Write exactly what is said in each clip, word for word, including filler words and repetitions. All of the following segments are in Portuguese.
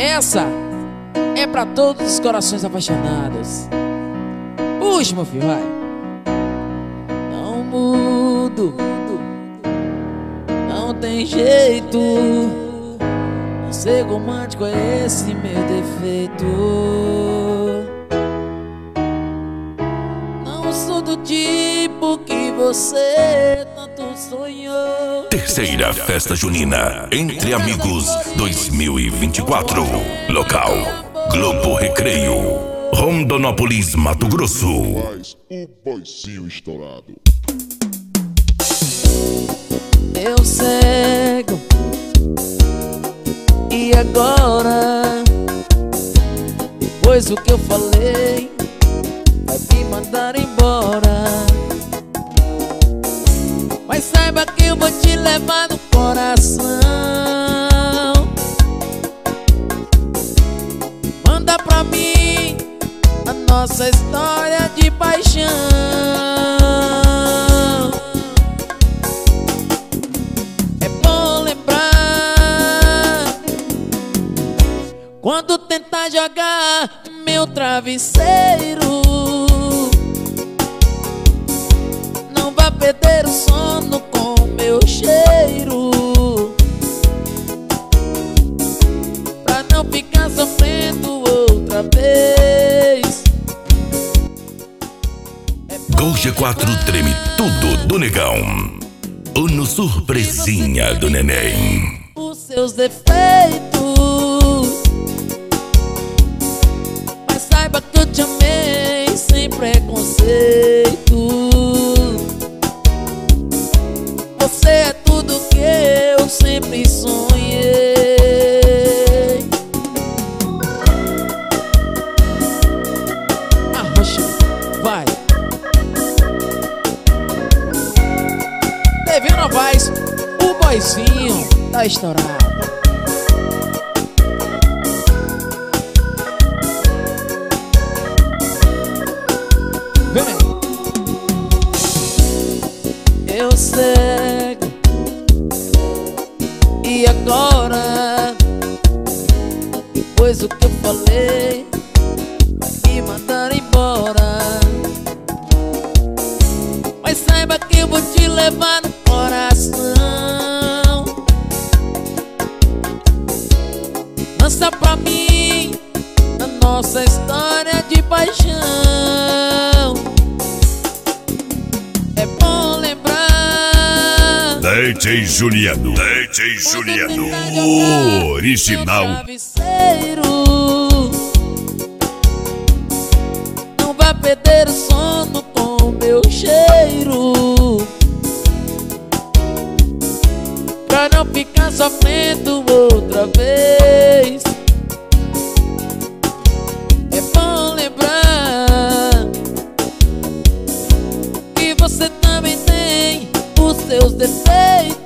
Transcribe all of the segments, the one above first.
Essa é pra todos os corações apaixonados. Puxa, meu filho, vai. Não mudo, não tem jeito. Não ser romântico é esse meu defeito. Não sou do tipo que você tanto sonhou. Terceira Festa Junina Entre Amigos dois mil e vinte e quatro. Local: Globo Recreio, Rondonópolis, Mato Grosso. Faz o boizinho estourado. Eu cego, e agora? Pois o que eu falei vai me mandar embora. Mas saiba que eu vou te levar no coração. Manda pra mim a nossa história de paixão. É bom lembrar quando tentar jogar meu travesseiro. Não vai perder o sono com meu cheiro, pra não ficar sofrendo outra vez. Gol G quatro treme tudo do Negão. Uno surpresinha do neném. Os seus defeitos, mas saiba que eu te amei sem preconceito. Você é tudo que eu sempre sonhei. Arrocha, vai. Devinho Novaes, o boizinho tá estourado. Vem. Eu cego, e agora? Depois o que eu falei vai me mandar embora. Mas saiba que eu vou te levar no coração. Lança pra mim a nossa história de paixão. É bom lembrar D J Juliano, D J Juliano, o original. Não vai perder o sono com meu cheiro, pra não ficar sofrendo outra vez. É bom lembrar que você também tem os seus defeitos.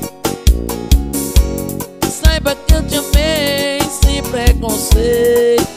Saiba que eu te amei sem preconceito.